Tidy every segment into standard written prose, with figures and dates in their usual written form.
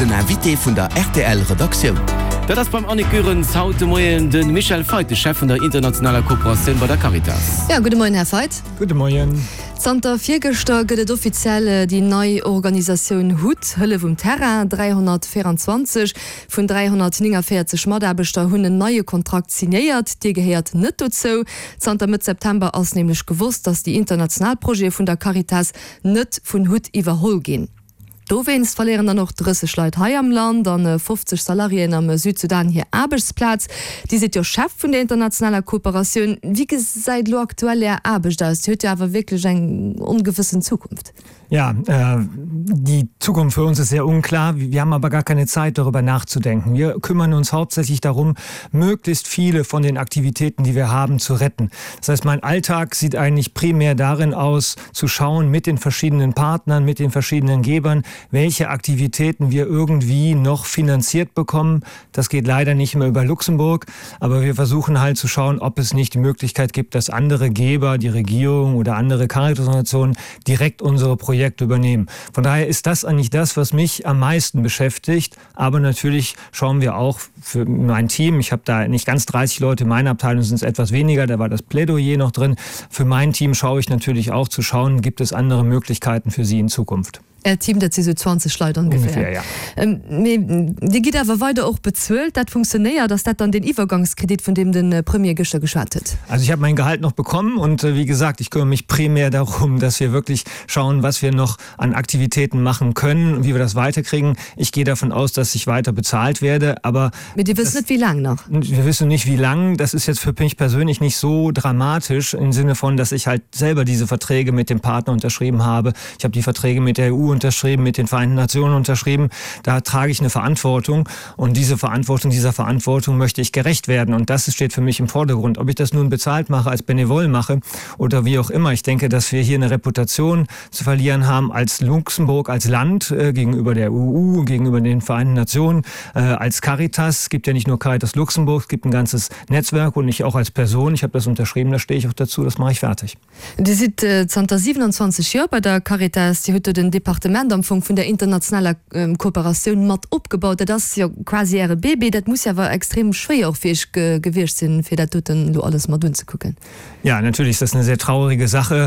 den Invité vun der RTL-Redaktion. Das beim Annikürens haute Moien den Michael Veit, der Chef von der internationalen Kooperation bei der Caritas. Ja, guten Morgen, Herr Veit. Guten Morgen. Santa Viergester gëtt offiziell die neue Organisation HUT, Hölle vom Terra 324 vun 349 Maderbeter hunn een neue Kontrakt signéiert, die gehört net dazu. Santa mit September ass nämlich gewusst, dass die Internationalprojekt von der Caritas net vun HUT iwwerhol gin. Do wennst verlieren dann noch 30 Leute hier am Land, dann 50 Salarien am Südsudan hier Arbeitsplatz. Die sind ja Chef von der internationalen Kooperation. Wie seid du aktuell Arbeit da? Es hört ja aber wirklich eine ungewisse Zukunft. Ja, die Zukunft für uns ist sehr unklar. Wir haben aber gar keine Zeit, darüber nachzudenken. Wir kümmern uns hauptsächlich darum, möglichst viele von den Aktivitäten, die wir haben, zu retten. Das heißt, mein Alltag sieht eigentlich primär darin aus, zu schauen mit den verschiedenen Partnern, mit den verschiedenen Gebern, welche Aktivitäten wir irgendwie noch finanziert bekommen. Das geht leider nicht mehr über Luxemburg, aber wir versuchen halt zu schauen, ob es nicht die Möglichkeit gibt, dass andere Geber, die Regierung oder andere Caritas-Organisationen direkt unsere Projekte übernehmen. Von daher ist das eigentlich das, was mich am meisten beschäftigt. Aber natürlich schauen wir auch für mein Team, ich habe da nicht ganz 30 Leute, in meiner Abteilung sind es etwas weniger, da war das Plädoyer noch drin. Für mein Team schaue ich natürlich auch zu schauen, gibt es andere Möglichkeiten für sie in Zukunft. Team dat so 20 Leute ungefähr. Ja. Die geht aber weiter auch bezahlt, das funktioniert, dass das dann den Übergangskredit von dem den Premier geschattet. Also ich habe mein Gehalt noch bekommen und wie gesagt, ich kümmere mich primär darum, dass wir wirklich schauen, was wir noch an Aktivitäten machen können und wie wir das weiterkriegen. Ich gehe davon aus, dass ich weiter bezahlt werde, aber wir wissen nicht, wie lang noch. Wir wissen nicht, wie lang. Das ist jetzt für mich persönlich nicht so dramatisch im Sinne von, dass ich halt selber diese Verträge mit dem Partner unterschrieben habe. Ich habe die Verträge mit der EU unterschrieben, mit den Vereinten Nationen unterschrieben. Da trage ich eine Verantwortung und dieser Verantwortung möchte ich gerecht werden und das steht für mich im Vordergrund. Ob ich das nun bezahlt mache, als Benevol mache oder wie auch immer. Ich denke, dass wir hier eine Reputation zu verlieren haben als Luxemburg, als Land gegenüber der EU, gegenüber den Vereinten Nationen, als Caritas. Es gibt ja nicht nur Caritas Luxemburg, es gibt ein ganzes Netzwerk und ich auch als Person. Ich habe das unterschrieben, da stehe ich auch dazu, das mache ich fertig. Die sind 27 Jahre bei der Caritas, die heute den Departement von der internationalen Kooperation mat abgebaut. Das ist ja quasi ihre Baby. Das muss ja aber extrem schwer auch für ich gewirrscht sein, für das alles mal durchzugucken. Ja, natürlich ist das eine sehr traurige Sache.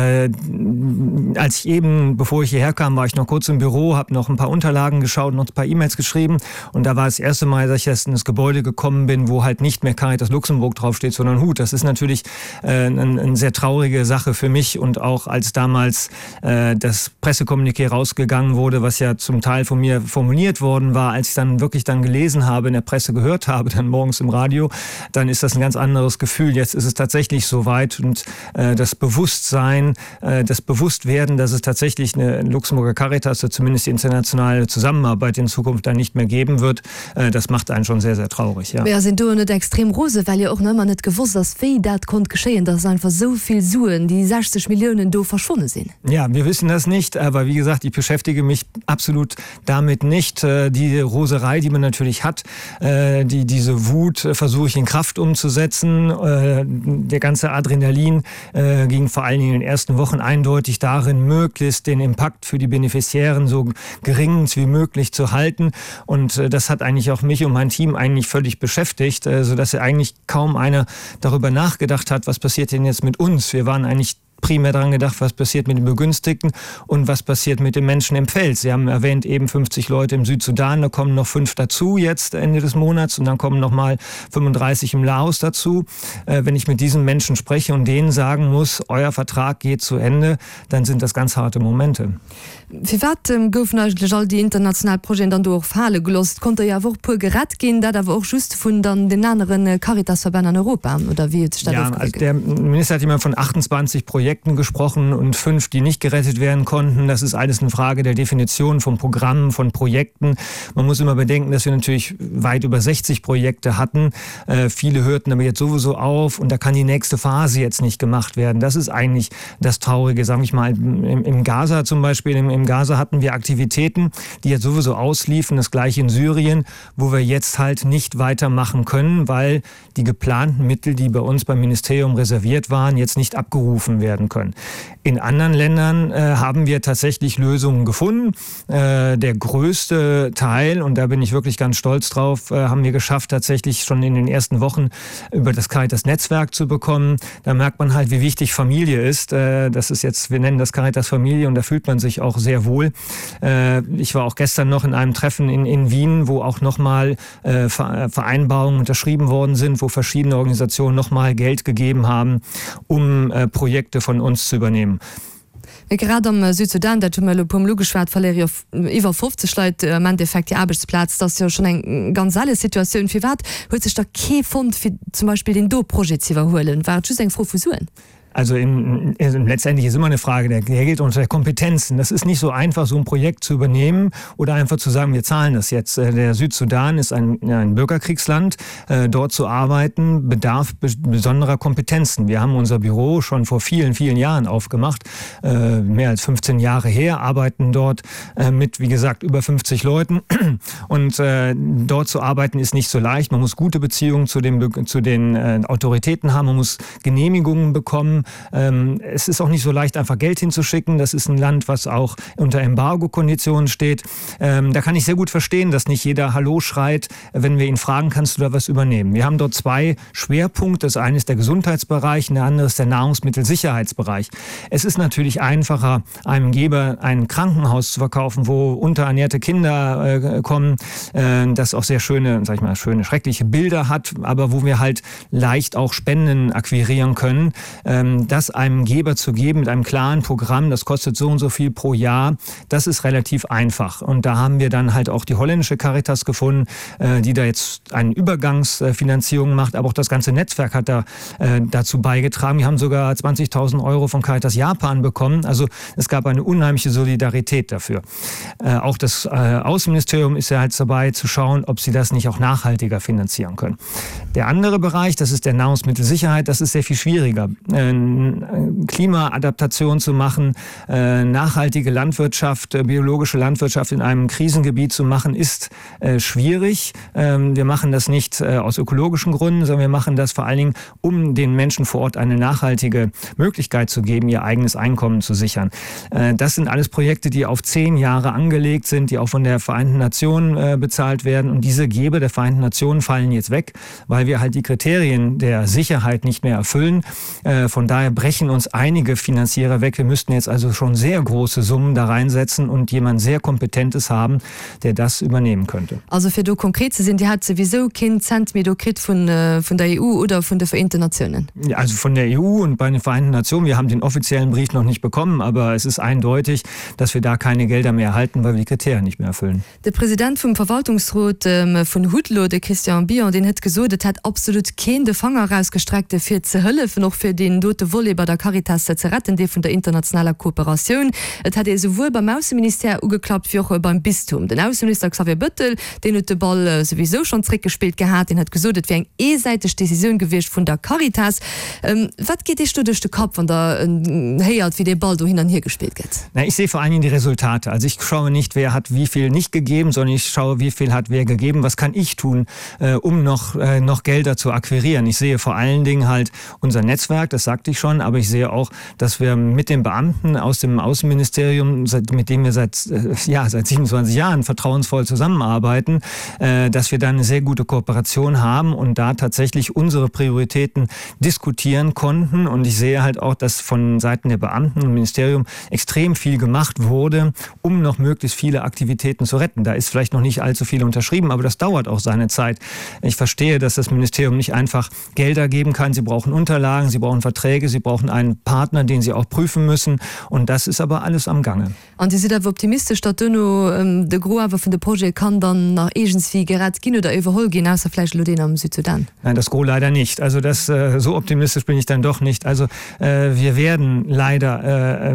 Als ich eben, bevor ich hierher kam, war ich noch kurz im Büro, habe noch ein paar Unterlagen geschaut, noch ein paar E-Mails geschrieben und da war das erste Mal, dass ich erst in das Gebäude gekommen bin, wo halt nicht mehr Caritas Luxemburg draufsteht, sondern HUT. Das ist natürlich eine sehr traurige Sache für mich und auch als damals das Pressekommuniqué rausgegangen wurde, was ja zum Teil von mir formuliert worden war, als ich dann wirklich gelesen habe, in der Presse gehört habe, dann morgens im Radio, dann ist das ein ganz anderes Gefühl. Jetzt ist es tatsächlich soweit und das Bewusstsein, das Bewusstwerden, dass es tatsächlich eine Luxemburger Caritas oder zumindest die internationale Zusammenarbeit in Zukunft dann nicht mehr geben wird, das macht einen schon sehr, sehr traurig. Ja, ja sind du nicht extrem rose, weil ihr auch noch nicht gewusst, dass wie das konnte geschehen, dass einfach so viel Suen, die 60 Millionen do verschwunden sind. Ja, wir wissen das nicht, aber wie gesagt, ich beschäftige mich absolut damit nicht. Die Roserei, die man natürlich hat, diese Wut versuche ich in Kraft umzusetzen. Der ganze Adrenalin ging vor allen Dingen in den ersten Wochen eindeutig darin, möglichst den Impact für die Beneficiären so gering wie möglich zu halten. Und das hat eigentlich auch mich und mein Team eigentlich völlig beschäftigt, sodass ja eigentlich kaum einer darüber nachgedacht hat, was passiert denn jetzt mit uns. Wir waren eigentlich primär daran gedacht, was passiert mit den Begünstigten und was passiert mit den Menschen im Feld. Sie haben erwähnt, eben 50 Leute im Südsudan, da kommen noch 5 dazu jetzt Ende des Monats und dann kommen noch mal 35 im Laos dazu. Wenn ich mit diesen Menschen spreche und denen sagen muss, euer Vertrag geht zu Ende, dann sind das ganz harte Momente. Wie wat goufen all die internationalen Projekte dann durch Falle gelost, konnte ja auch pur gerat gehen, da war auch just von dann den anderen Caritasverbänden in Europa oder wie jetzt ja, also der Minister hat immer von 28 Projekten gesprochen und 5, die nicht gerettet werden konnten. Das ist alles eine Frage der Definition von Programmen, von Projekten. Man muss immer bedenken, dass wir natürlich weit über 60 Projekte hatten. Viele hörten aber jetzt sowieso auf und da kann die nächste Phase jetzt nicht gemacht werden. Das ist eigentlich das Traurige, sage ich mal, im Gaza zum Beispiel, im Im Gaza hatten wir Aktivitäten, die jetzt sowieso ausliefen, das gleiche in Syrien, wo wir jetzt halt nicht weitermachen können, weil die geplanten Mittel, die bei uns beim Ministerium reserviert waren, jetzt nicht abgerufen werden können. In anderen Ländern haben wir tatsächlich Lösungen gefunden. Der größte Teil, und da bin ich wirklich ganz stolz drauf, haben wir geschafft, tatsächlich schon in den ersten Wochen über das Caritas-Netzwerk zu bekommen. Da merkt man halt, wie wichtig Familie ist. Das ist jetzt, wir nennen das Caritas Familie und da fühlt man sich auch sehr wohl. Ich war auch gestern noch in einem Treffen in Wien, wo auch nochmal Vereinbarungen unterschrieben worden sind, wo verschiedene Organisationen nochmal Geld gegeben haben, um Projekte von uns zu übernehmen. Gerade am Südsudan, der logischwert Valerio über 50 Leute man defekt die Arbeitsplatz, das ist ja schon eine ganz alle Situation. Wie wat hört sich da kein Fund für zum Beispiel den Do-Projekt zu überholen? War das eine Fusion? Also letztendlich ist immer eine Frage der Geld und der Kompetenzen. Das ist nicht so einfach, so ein Projekt zu übernehmen oder einfach zu sagen, wir zahlen das jetzt. Der Südsudan ist ein Bürgerkriegsland. Dort zu arbeiten bedarf besonderer Kompetenzen. Wir haben unser Büro schon vor vielen, vielen Jahren aufgemacht. Mehr als 15 Jahre her, arbeiten dort mit, wie gesagt, über 50 Leuten. Und dort zu arbeiten ist nicht so leicht. Man muss gute Beziehungen zu den Autoritäten haben. Man muss Genehmigungen bekommen. Es ist auch nicht so leicht, einfach Geld hinzuschicken. Das ist ein Land, was auch unter Embargo-Konditionen steht. Da kann ich sehr gut verstehen, dass nicht jeder Hallo schreit, wenn wir ihn fragen, kannst du da was übernehmen? Wir haben dort zwei Schwerpunkte. Das eine ist der Gesundheitsbereich und der andere ist der Nahrungsmittelsicherheitsbereich. Es ist natürlich einfacher, einem Geber ein Krankenhaus zu verkaufen, wo unterernährte Kinder kommen, das auch sehr schöne, sag ich mal, schreckliche Bilder hat, aber wo wir halt leicht auch Spenden akquirieren können. Das einem Geber zu geben mit einem klaren Programm, das kostet so und so viel pro Jahr, das ist relativ einfach. Und da haben wir dann halt auch die holländische Caritas gefunden, die da jetzt eine Übergangsfinanzierung macht, aber auch das ganze Netzwerk hat da dazu beigetragen. Wir haben sogar 20.000 Euro von Caritas Japan bekommen. Also es gab eine unheimliche Solidarität dafür. Auch das Außenministerium ist ja halt dabei zu schauen, ob sie das nicht auch nachhaltiger finanzieren können. Der andere Bereich, das ist der Nahrungsmittelsicherheit, das ist sehr viel schwieriger. Klimaadaptation zu machen, nachhaltige Landwirtschaft, biologische Landwirtschaft in einem Krisengebiet zu machen, ist schwierig. Wir machen das nicht aus ökologischen Gründen, sondern wir machen das vor allen Dingen, um den Menschen vor Ort eine nachhaltige Möglichkeit zu geben, ihr eigenes Einkommen zu sichern. Das sind alles Projekte, die auf 10 Jahre angelegt sind, die auch von der Vereinten Nationen bezahlt werden. Und diese Geber der Vereinten Nationen fallen jetzt weg, weil wir halt die Kriterien der Sicherheit nicht mehr erfüllen. Von daher brechen uns einige Finanzierer weg. Wir müssten jetzt also schon sehr große Summen da reinsetzen und jemand sehr Kompetentes haben, der das übernehmen könnte. Also für du konkret zu sind, die hat sowieso kein Cent mehr gekriegt von der EU oder von der Vereinten Nationen? Ja, also von der EU und bei den Vereinten Nationen. Wir haben den offiziellen Brief noch nicht bekommen, aber es ist eindeutig, dass wir da keine Gelder mehr erhalten, weil wir die Kriterien nicht mehr erfüllen. Der Präsident vom Verwaltungsrat von Hutlo, der Christian Bion, den hat gesagt, hat absolut keinen Fanger rausgestreckt für zu helfen, noch für den dote Wolle bei der Caritas zu retten, die von der internationalen Kooperation. Es hat sowohl beim Außenminister angeklappt wie auch beim Bistum. Der Außenminister Xavier Büttel, den hat den Ball sowieso schon zurückgespielt gehabt, den hat gesagt, es wäre eine einseitige Decision gewesen von der Caritas. Was geht dir durch den Kopf, wenn da wie der Ball hin und her gespielt wird? Na, ich sehe vor allen Dingen die Resultate. Also ich schaue nicht, wer hat wie viel nicht gegeben, sondern ich schaue, wie viel hat wer gegeben. Was kann ich tun, um noch Gelder zu akquirieren? Ich sehe vor allen Dingen halt unser Netzwerk, das sagte ich schon, aber ich sehe auch, dass wir mit den Beamten aus dem Außenministerium, mit dem wir seit 27 Jahren vertrauensvoll zusammenarbeiten, dass wir da eine sehr gute Kooperation haben und da tatsächlich unsere Prioritäten diskutieren konnten. Und ich sehe halt auch, dass von Seiten der Beamten im Ministerium extrem viel gemacht wurde, um noch möglichst viele Aktivitäten zu retten. Da ist vielleicht noch nicht allzu viel unterschrieben, aber das dauert auch seine Zeit. Ich verstehe, dass das Ministerium nicht einfach Gelder geben kann. Sie brauchen Unterlagen, sie brauchen Verträge, sie brauchen einen Partner, den sie auch prüfen müssen. Und das ist aber alles am Gange. Und Sie sind aber optimistisch, dass der Große von dem Projekt kann dann nach irgendwie gerade gehen oder überholen gehen, außer vielleicht Lodin am Südsudan? Nein, das Gros leider nicht. Also so optimistisch bin ich dann doch nicht. Also wir werden leider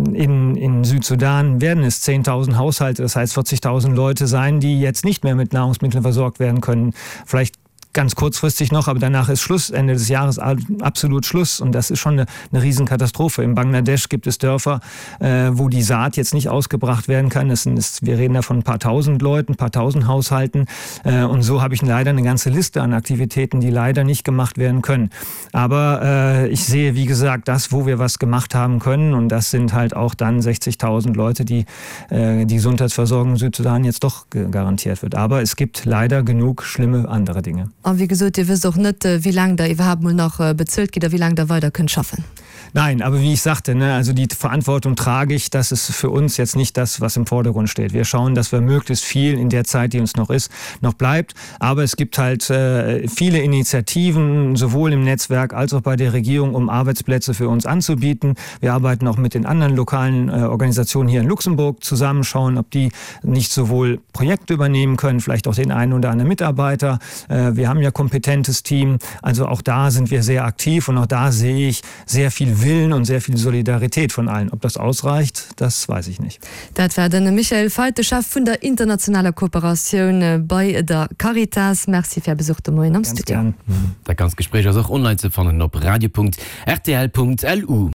in Südsudan werden es 10.000 Haushalte, das heißt 40.000 Leute sein, die jetzt nicht mehr mit Nahrungsmitteln versorgt werden können. Vielleicht ganz kurzfristig noch, aber danach ist Schluss, Ende des Jahres absolut Schluss und das ist schon eine Riesenkatastrophe. In Bangladesch gibt es Dörfer, wo die Saat jetzt nicht ausgebracht werden kann. Wir reden da von ein paar tausend Leuten, ein paar tausend Haushalten und so habe ich leider eine ganze Liste an Aktivitäten, die leider nicht gemacht werden können. Aber ich sehe, wie gesagt, das, wo wir was gemacht haben können und das sind halt auch dann 60.000 Leute, die Gesundheitsversorgung in Südsudan jetzt doch garantiert wird. Aber es gibt leider genug schlimme andere Dinge. Und wie gesagt, ihr wisst auch nicht, wie lange da überhaupt mal noch bezahlt geht oder wie lange da weiter können schaffen. Nein, aber wie ich sagte, also die Verantwortung trage ich, das ist für uns jetzt nicht das, was im Vordergrund steht. Wir schauen, dass wir möglichst viel in der Zeit, die uns noch ist, noch bleibt. Aber es gibt halt viele Initiativen, sowohl im Netzwerk als auch bei der Regierung, um Arbeitsplätze für uns anzubieten. Wir arbeiten auch mit den anderen lokalen Organisationen hier in Luxemburg zusammen, schauen, ob die nicht sowohl Projekte übernehmen können, vielleicht auch den einen oder anderen Mitarbeiter. Wir haben ja kompetentes Team, also auch da sind wir sehr aktiv und auch da sehe ich sehr viel Willen und sehr viel Solidarität von allen. Ob das ausreicht, das weiß ich nicht. Das war dann Michael Feite, Chef von der internationalen Kooperation bei der Caritas. Merci für Besuch am Studio. Das ganze Gespräch ist auch online zu finden auf radio.rtl.lu.